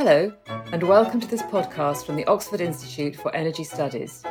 Hello, and welcome to this podcast from the Oxford Institute for Energy Studies.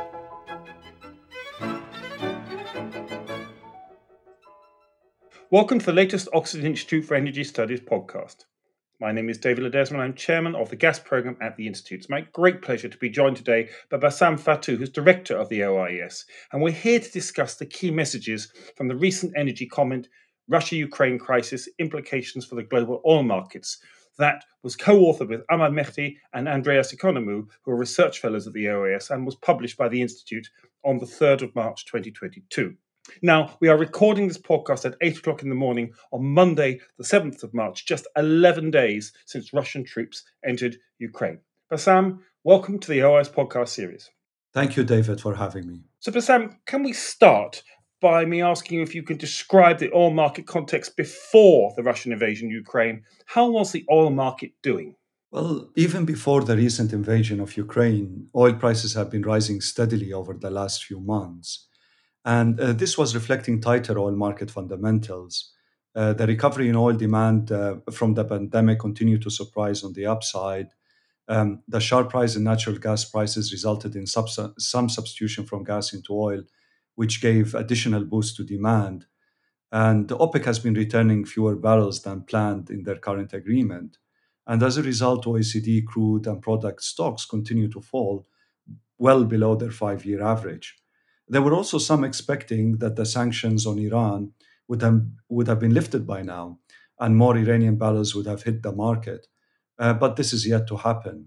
Welcome to the latest Oxford Institute for Energy Studies podcast. My name is David Ledesma and I'm chairman of the gas programme at the Institute. It's my great pleasure to be joined today by Bassam Fatou, who's director of the OIES, and we're here to discuss the key messages from the recent energy comment, Russia-Ukraine crisis, implications for the global oil markets. That was co-authored with Ahmad Mehdi and Andreas Economou, who are research fellows at the OIS, and was published by the Institute on the 3rd of March 2022. Now, we are recording this podcast at 8 o'clock in the morning on Monday, the 7th of March, just 11 days since Russian troops entered Ukraine. Bassam, welcome to the OIS podcast series. Thank you, David, for having me. So, Bassam, can we start by me asking you if you can describe the oil market context before the Russian invasion of Ukraine? How was the oil market doing? Well, even before the recent invasion of Ukraine, oil prices have been rising steadily over the last few months. And this was reflecting tighter oil market fundamentals. The recovery in oil demand from the pandemic continued to surprise on the upside. The sharp rise in natural gas prices resulted in some substitution from gas into oil, which gave additional boost to demand. And OPEC has been returning fewer barrels than planned in their current agreement. And as a result, OECD crude and product stocks continue to fall well below their 5-year average. There were also some expecting that the sanctions on Iran would have been lifted by now, and more Iranian barrels would have hit the market. But this is yet to happen.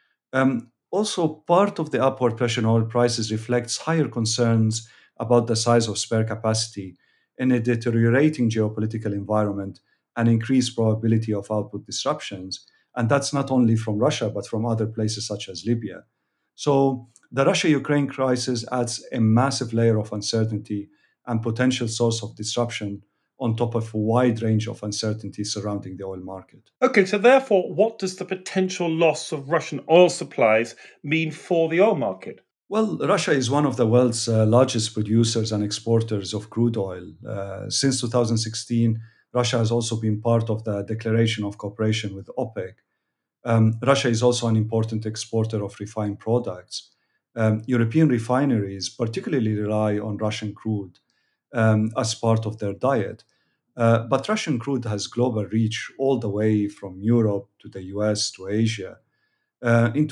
Also, part of the upward pressure on oil prices reflects higher concerns about the size of spare capacity in a deteriorating geopolitical environment and increased probability of output disruptions. And that's not only from Russia, but from other places such as Libya. So the Russia-Ukraine crisis adds a massive layer of uncertainty and potential source of disruption on top of a wide range of uncertainty surrounding the oil market. Okay, so therefore, what does the potential loss of Russian oil supplies mean for the oil market? Well, Russia is one of the world's largest producers and exporters of crude oil. Since 2016, Russia has also been part of the Declaration of Cooperation with OPEC. Russia is also an important exporter of refined products. European refineries particularly rely on Russian crude as part of their diet. But Russian crude has global reach all the way from Europe to the US to Asia. In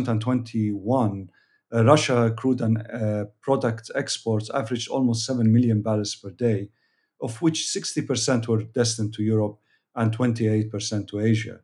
2021, Russia crude and product exports averaged almost 7 million barrels per day, of which 60% were destined to Europe and 28% to Asia.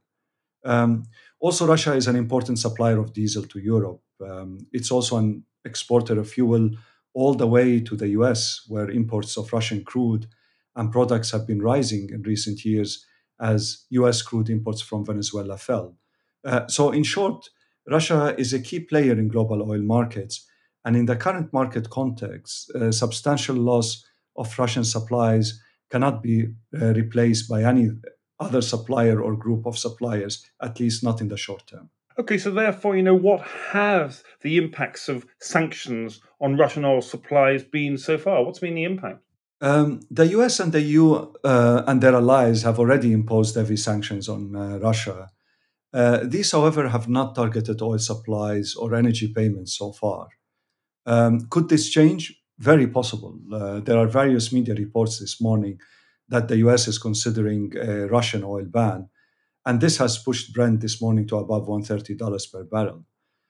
Also, Russia is an important supplier of diesel to Europe. It's also an exporter of fuel all the way to the US, where imports of Russian crude and products have been rising in recent years as US crude imports from Venezuela fell. So, in short, Russia is a key player in global oil markets. And in the current market context, substantial loss of Russian supplies cannot be replaced by any other supplier or group of suppliers, at least not in the short term. Okay, so therefore, what have the impacts of sanctions on Russian oil supplies been so far? What's been the impact? The US and the EU and their allies have already imposed heavy sanctions on Russia. These, however, have not targeted oil supplies or energy payments so far. Could this change? Very possible. There are various media reports this morning that the US is considering a Russian oil ban, and this has pushed Brent this morning to above $130 per barrel.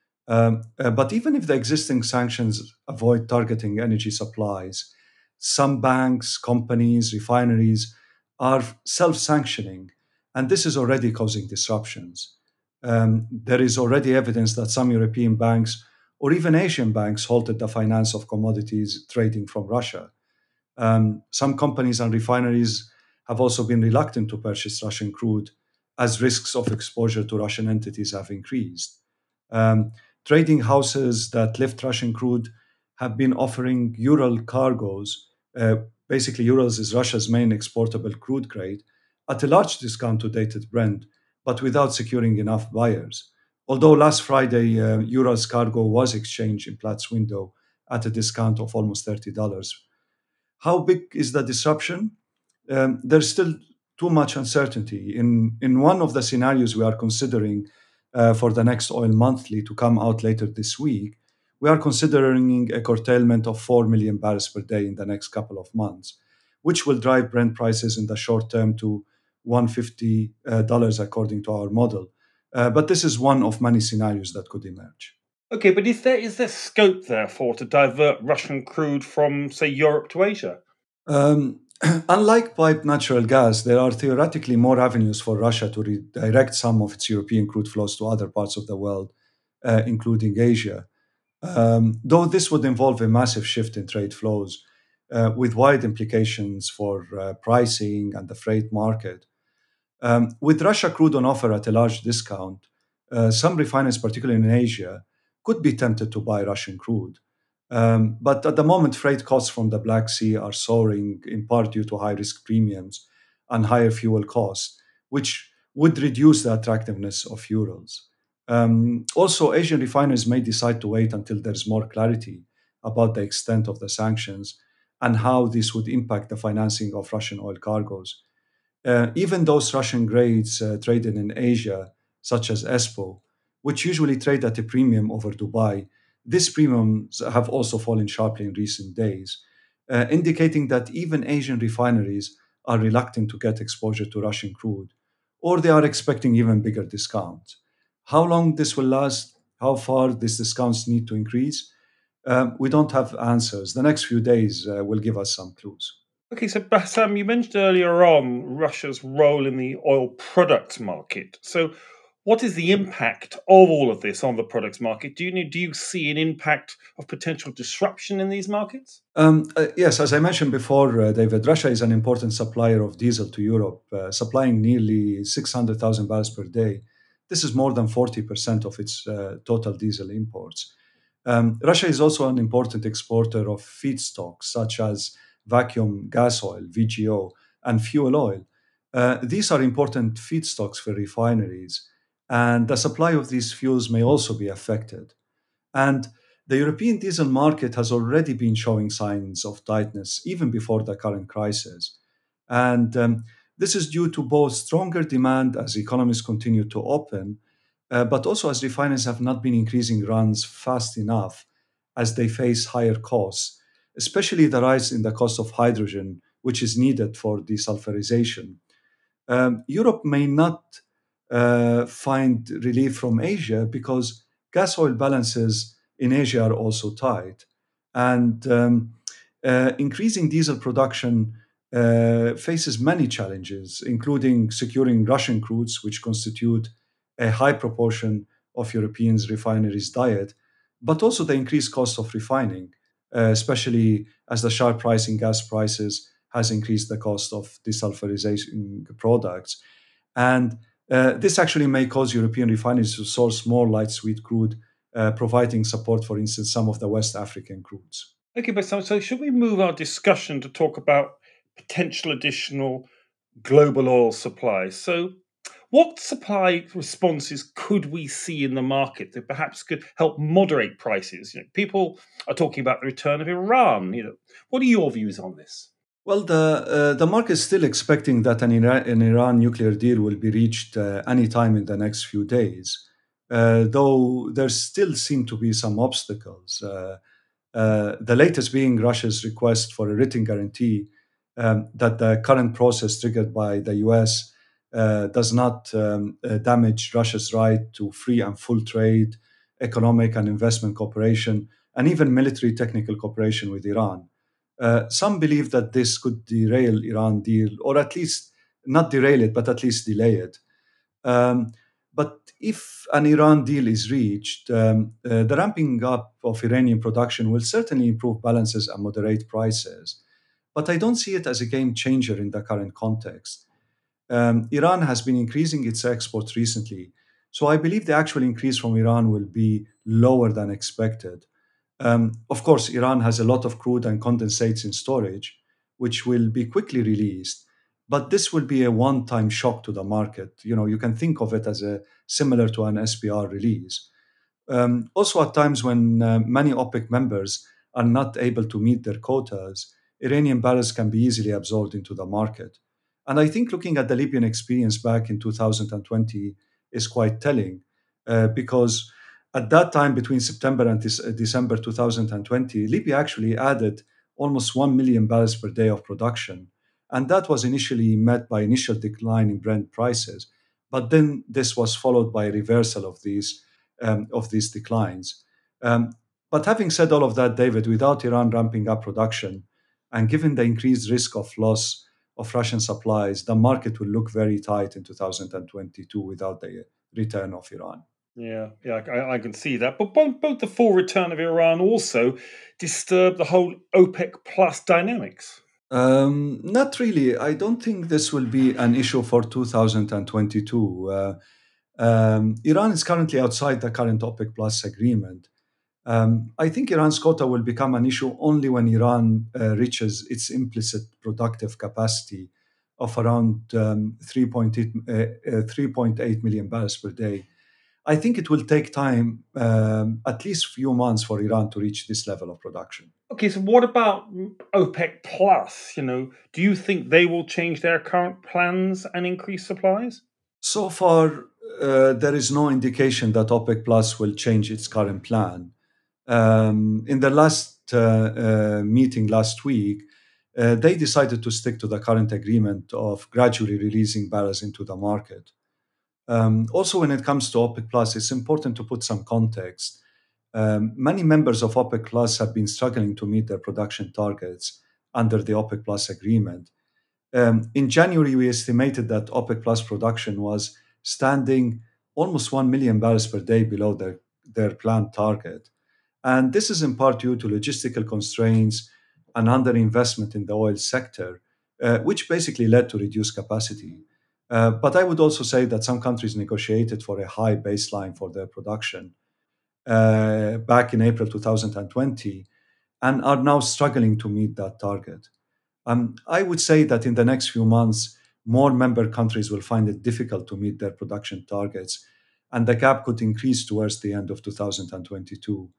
But even if the existing sanctions avoid targeting energy supplies, some banks, companies, refineries are self sanctioning, and this is already causing disruptions. There is already evidence that some European banks or even Asian banks halted the finance of commodities trading from Russia. Some companies and refineries have also been reluctant to purchase Russian crude as risks of exposure to Russian entities have increased. Um, Trading houses that lift Russian crude have been offering Ural cargoes. Basically, Urals is Russia's main exportable crude grade at a large discount to dated Brent, but without securing enough buyers. Although last Friday, Urals cargo was exchanged in Platts window at a discount of almost $30. How big is the disruption? There's still too much uncertainty. In one of the scenarios we are considering, for the next oil monthly to come out later this week, we are considering a curtailment of 4 million barrels per day in the next couple of months, which will drive Brent prices in the short term to $150 according to our model. But this is one of many scenarios that could emerge. Okay, but is there scope, therefore, to divert Russian crude from, say, Europe to Asia? Unlike piped natural gas, there are theoretically more avenues for Russia to redirect some of its European crude flows to other parts of the world, including Asia. Though this would involve a massive shift in trade flows with wide implications for pricing and the freight market. With Russia crude on offer at a large discount, some refiners, particularly in Asia, could be tempted to buy Russian crude. But at the moment, freight costs from the Black Sea are soaring, in part due to high risk premiums and higher fuel costs, which would reduce the attractiveness of Urals. Also, Asian refiners may decide to wait until there's more clarity about the extent of the sanctions and how this would impact the financing of Russian oil cargoes. Even those Russian grades traded in Asia, such as ESPO, which usually trade at a premium over Dubai, these premiums have also fallen sharply in recent days, indicating that even Asian refineries are reluctant to get exposure to Russian crude, or they are expecting even bigger discounts. How long this will last, how far these discounts need to increase, we don't have answers. The next few days will give us some clues. Okay, so Bassam, you mentioned earlier on Russia's role in the oil products market. So, what is the impact of all of this on the products market? Do you see an impact of potential disruption in these markets? Yes, as I mentioned before, David, Russia is an important supplier of diesel to Europe, supplying nearly 600,000 barrels per day. This is more than 40% of its total diesel imports. Russia is also an important exporter of feedstocks such as vacuum gas oil, VGO, and fuel oil. These are important feedstocks for refineries, and the supply of these fuels may also be affected. And the European diesel market has already been showing signs of tightness even before the current crisis. And this is due to both stronger demand as economies continue to open, but also as refiners have not been increasing runs fast enough as they face higher costs, especially the rise in the cost of hydrogen, which is needed for desulfurization. Europe may not find relief from Asia because gas oil balances in Asia are also tight. And increasing diesel production faces many challenges, including securing Russian crudes, which constitute a high proportion of Europeans' refineries' diet, but also the increased cost of refining, especially as the sharp rise in gas prices has increased the cost of desulfurization products. And this actually may cause European refineries to source more light sweet crude, providing support, for instance, some of the West African crudes. Okay, but so should we move our discussion to talk about potential additional global oil supply? So, what supply responses could we see in the market that perhaps could help moderate prices? People are talking about the return of Iran. What are your views on this? Well, the market is still expecting that an Iran nuclear deal will be reached anytime in the next few days, though there still seem to be some obstacles. The latest being Russia's request for a written guarantee that the current process triggered by the US does not damage Russia's right to free and full trade, economic and investment cooperation, and even military technical cooperation with Iran. Some believe that this could derail Iran deal, or at least not derail it, but at least delay it. Um, but if an Iran deal is reached, the ramping up of Iranian production will certainly improve balances and moderate prices. But I don't see it as a game changer in the current context. Iran has been increasing its exports recently, so I believe the actual increase from Iran will be lower than expected. Of course, Iran has a lot of crude and condensates in storage, which will be quickly released. But this will be a one-time shock to the market. You can think of it as a similar to an SPR release. Also, at times when many OPEC members are not able to meet their quotas, Iranian barrels can be easily absorbed into the market. And I think looking at the Libyan experience back in 2020 is quite telling. because at that time, between September and December 2020, Libya actually added almost 1 million barrels per day of production. And that was initially met by initial decline in Brent prices. But then this was followed by a reversal of these declines. Um, but having said all of that, David, without Iran ramping up production and given the increased risk of loss of Russian supplies, the market will look very tight in 2022 without the return of Iran. Yeah, I can see that. But both the full return of Iran also disturb the whole OPEC plus dynamics. Not really. I don't think this will be an issue for 2022. Iran is currently outside the current OPEC Plus agreement. I think Iran's quota will become an issue only when Iran reaches its implicit productive capacity of around 3.8 million barrels per day. I think it will take time, at least few months, for Iran to reach this level of production. Okay, so what about OPEC plus? Do you think they will change their current plans and increase supplies? So far, there is no indication that OPEC Plus will change its current plan. In the last meeting last week, they decided to stick to the current agreement of gradually releasing barrels into the market. Also, when it comes to OPEC Plus, it's important to put some context. Many members of OPEC Plus have been struggling to meet their production targets under the OPEC Plus agreement. In January, we estimated that OPEC Plus production was standing almost 1 million barrels per day below their planned target. And this is in part due to logistical constraints and underinvestment in the oil sector, which basically led to reduced capacity. But I would also say that some countries negotiated for a high baseline for their production back in April 2020 and are now struggling to meet that target. I would say that in the next few months, more member countries will find it difficult to meet their production targets, and the gap could increase towards the end of 2022.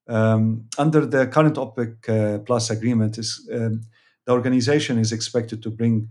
Under the current OPEC Plus agreement, the organization is expected to bring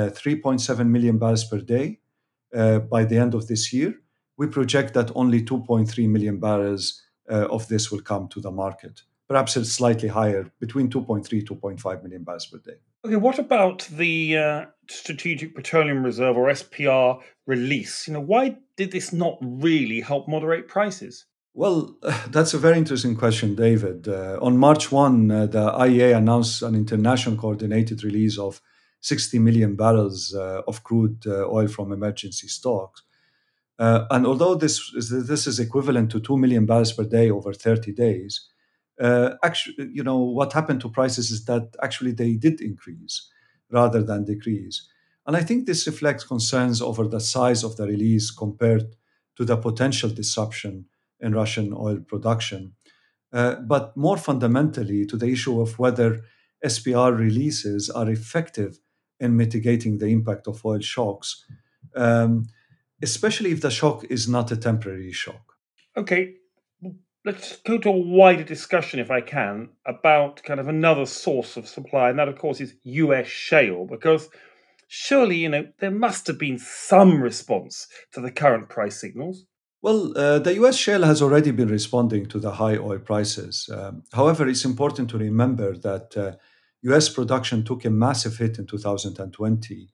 3.7 million barrels per day by the end of this year. We project that only 2.3 million barrels of this will come to the market. Perhaps it's slightly higher, between 2.3 2.5 million barrels per day. Okay, what about the Strategic Petroleum Reserve or SPR release? Why did this not really help moderate prices? Well, that's a very interesting question, David. On March 1, the IEA announced an international coordinated release of 60 million barrels of crude oil from emergency stocks. And although this is equivalent to 2 million barrels per day over 30 days, actually, what happened to prices is that actually they did increase rather than decrease. And I think this reflects concerns over the size of the release compared to the potential disruption in Russian oil production, but more fundamentally to the issue of whether SPR releases are effective in mitigating the impact of oil shocks, especially if the shock is not a temporary shock. Okay, let's go to a wider discussion, if I can, about kind of another source of supply, and that, of course, is US shale, because surely, there must have been some response to the current price signals. Well, the US shale has already been responding to the high oil prices. However, it's important to remember that US production took a massive hit in 2020.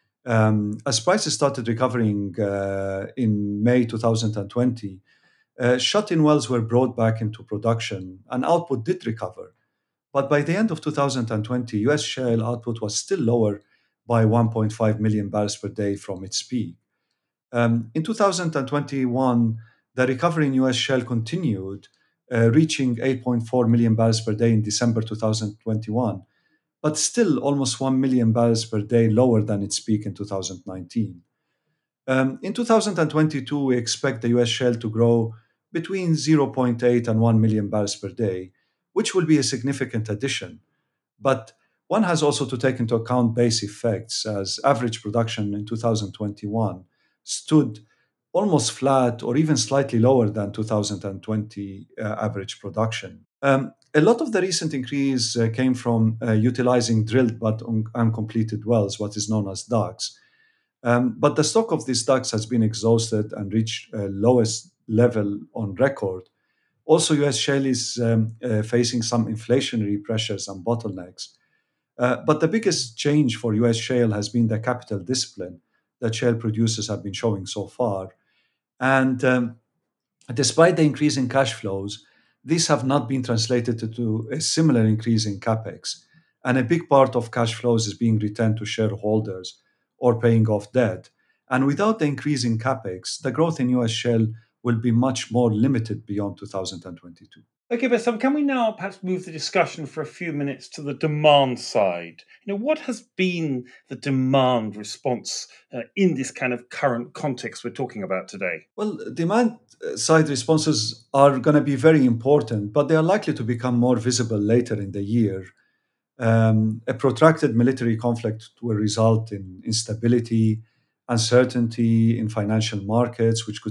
As prices started recovering in May 2020, shut-in wells were brought back into production and output did recover. But by the end of 2020, US shale output was still lower by 1.5 million barrels per day from its peak. In 2021, the recovery in US shale continued, reaching 8.4 million barrels per day in December 2021, but still almost 1 million barrels per day lower than its peak in 2019. In 2022, we expect the US shale to grow between 0.8 and 1 million barrels per day, which will be a significant addition. But one has also to take into account base effects, as average production in 2021 stood almost flat or even slightly lower than 2020 average production. A lot of the recent increase came from utilizing drilled but uncompleted wells, what is known as DUCs. But the stock of these DUCs has been exhausted and reached lowest level on record. Also, US shale is facing some inflationary pressures and bottlenecks. But the biggest change for US shale has been the capital discipline that shale producers have been showing so far. And despite the increase in cash flows, these have not been translated into a similar increase in capex. And a big part of cash flows is being returned to shareholders or paying off debt. And without the increase in capex, the growth in US shale will be much more limited beyond 2022. Okay, Bassam, can we now perhaps move the discussion for a few minutes to the demand side? What has been the demand response in this kind of current context we're talking about today? Well, demand side responses are going to be very important, but they are likely to become more visible later in the year. A protracted military conflict will result in instability, uncertainty in financial markets, which could,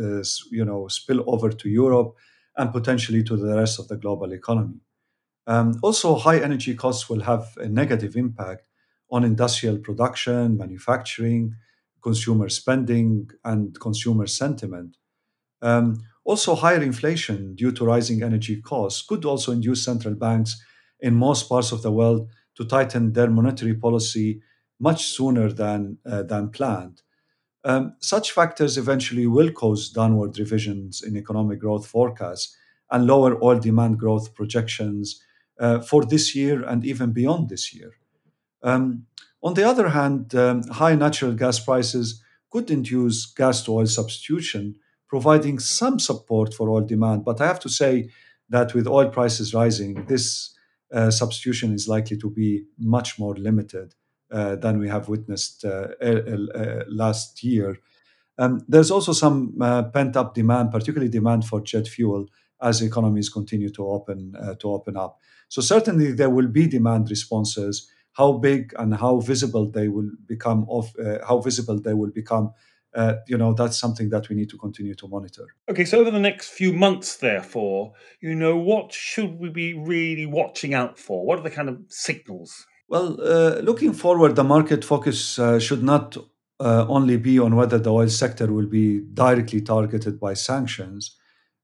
spill over to Europe and potentially to the rest of the global economy. Also, high energy costs will have a negative impact on industrial production, manufacturing, consumer spending, and consumer sentiment. Also, higher inflation due to rising energy costs could also induce central banks in most parts of the world to tighten their monetary policy much sooner than planned. Such factors eventually will cause downward revisions in economic growth forecasts and lower oil demand growth projections for this year and even beyond this year. Um, on the other hand, high natural gas prices could induce gas to oil substitution, providing some support for oil demand. But I have to say that with oil prices rising, this substitution is likely to be much more limited than we have witnessed last year. There's also some pent up demand, particularly demand for jet fuel, as economies continue to open up. So certainly there will be demand responses. How big and how visible they will become, that's something that we need to continue to monitor. Okay, so over the next few months, therefore, what should we be really watching out for? What are the kind of signals? Well, looking forward, the market focus should not only be on whether the oil sector will be directly targeted by sanctions,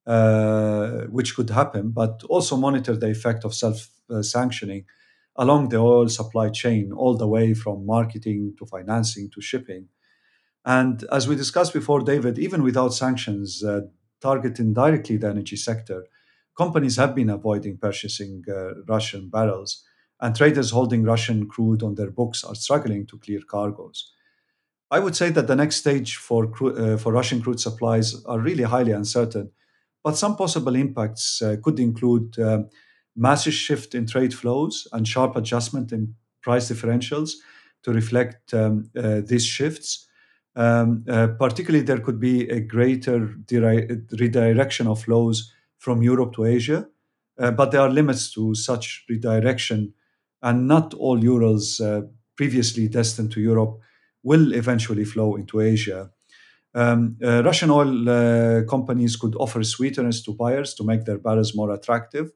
which could happen, but also monitor the effect of self sanctioning along the oil supply chain, all the way from marketing to financing to shipping. And as we discussed before, David, even without sanctions targeting directly the energy sector, companies have been avoiding purchasing Russian barrels, and traders holding Russian crude on their books are struggling to clear cargoes. I would say that the next stage for Russian crude supplies are really highly uncertain, but some possible impacts could include massive shift in trade flows and sharp adjustment in price differentials to reflect these shifts. Particularly, there could be a greater redirection of flows from Europe to Asia, but there are limits to such redirection, and not all Urals previously destined to Europe will eventually flow into Asia. Russian oil companies could offer sweeteners to buyers to make their barrels more attractive,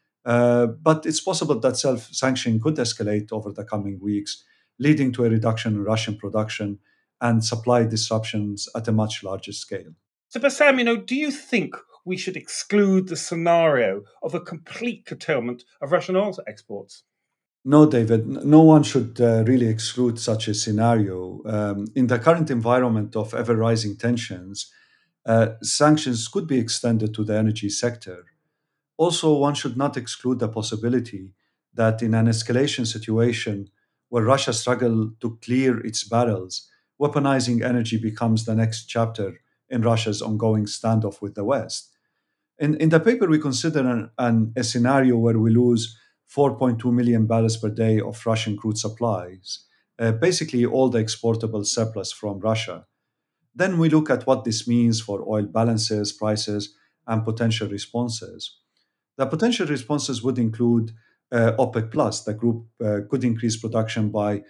but it's possible that self sanctioning could escalate over the coming weeks, leading to a reduction in Russian production and supply disruptions at a much larger scale. So, Bassam, do you think we should exclude the scenario of a complete curtailment of Russian oil exports? No, David, no one should really exclude such a scenario. In the current environment of ever rising tensions, sanctions could be extended to the energy sector. Also, one should not exclude the possibility that in an escalation situation where Russia struggles to clear its barrels, weaponizing energy becomes the next chapter in Russia's ongoing standoff with the West. In the paper, we consider a scenario where we lose 4.2 million barrels per day of Russian crude supplies, basically all the exportable surplus from Russia. Then we look at what this means for oil balances, prices, and potential responses. The potential responses would include OPEC Plus. The group could increase production by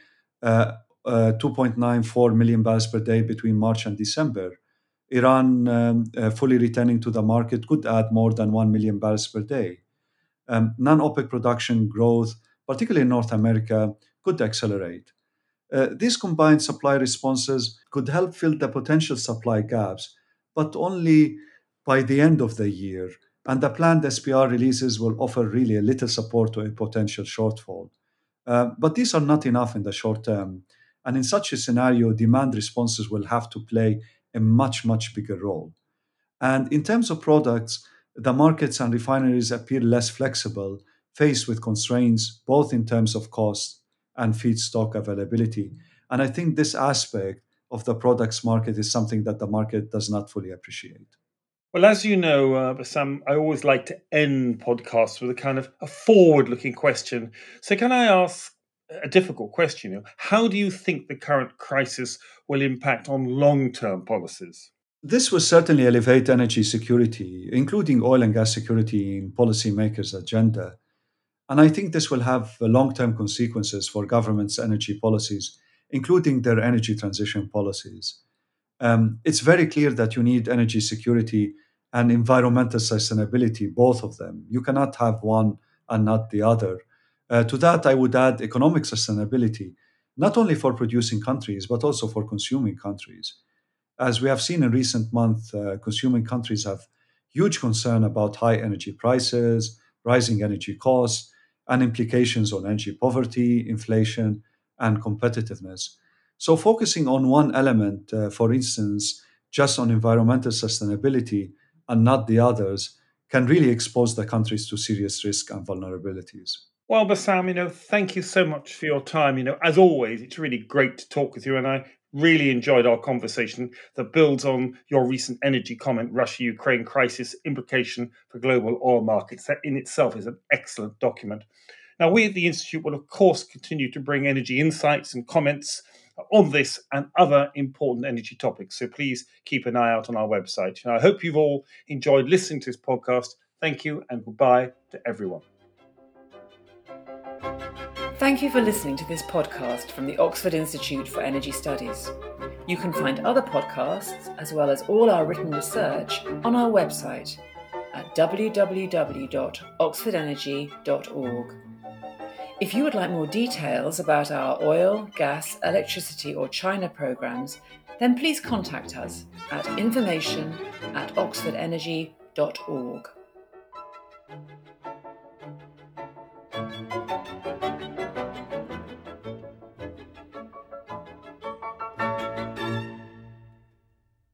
2.94 million barrels per day between March and December. Iran fully returning to the market could add more than 1 million barrels per day. Non OPEC production growth, particularly in North America, could accelerate. These combined supply responses could help fill the potential supply gaps, but only by the end of the year, and the planned SPR releases will offer really a little support to a potential shortfall. But these are not enough in the short term, and in such a scenario, demand responses will have to play a much, much bigger role. And in terms of products, the markets and refineries appear less flexible, faced with constraints both in terms of cost and feedstock availability. And I think this aspect of the products market is something that the market does not fully appreciate. Well, as you know, Bassam, I always like to end podcasts with a kind of a forward-looking question. So can I ask a difficult question? How do you think the current crisis will impact on long-term policies? This will certainly elevate energy security, including oil and gas security, in policymakers' agenda. And I think this will have long term consequences for governments' energy policies, including their energy transition policies. It's very clear that you need energy security and environmental sustainability, both of them. You cannot have one and not the other. To that, I would add economic sustainability, not only for producing countries, but also for consuming countries. As we have seen in recent months, consuming countries have huge concern about high energy prices, rising energy costs, and implications on energy poverty, inflation, and competitiveness. So, focusing on one element, for instance, just on environmental sustainability and not the others, can really expose the countries to serious risk and vulnerabilities. Well, Bassam, thank you so much for your time. As always, it's really great to talk with you, and I really enjoyed our conversation that builds on your recent energy comment, Russia-Ukraine crisis, implication for global oil markets. That in itself is an excellent document. Now, we at the Institute will, of course, continue to bring energy insights and comments on this and other important energy topics. So please keep an eye out on our website. And I hope you've all enjoyed listening to this podcast. Thank you and goodbye to everyone. Thank you for listening to this podcast from the Oxford Institute for Energy Studies. You can find other podcasts, as well as all our written research, on our website at www.oxfordenergy.org. If you would like more details about our oil, gas, electricity or China programs, then please contact us at information@oxfordenergy.org.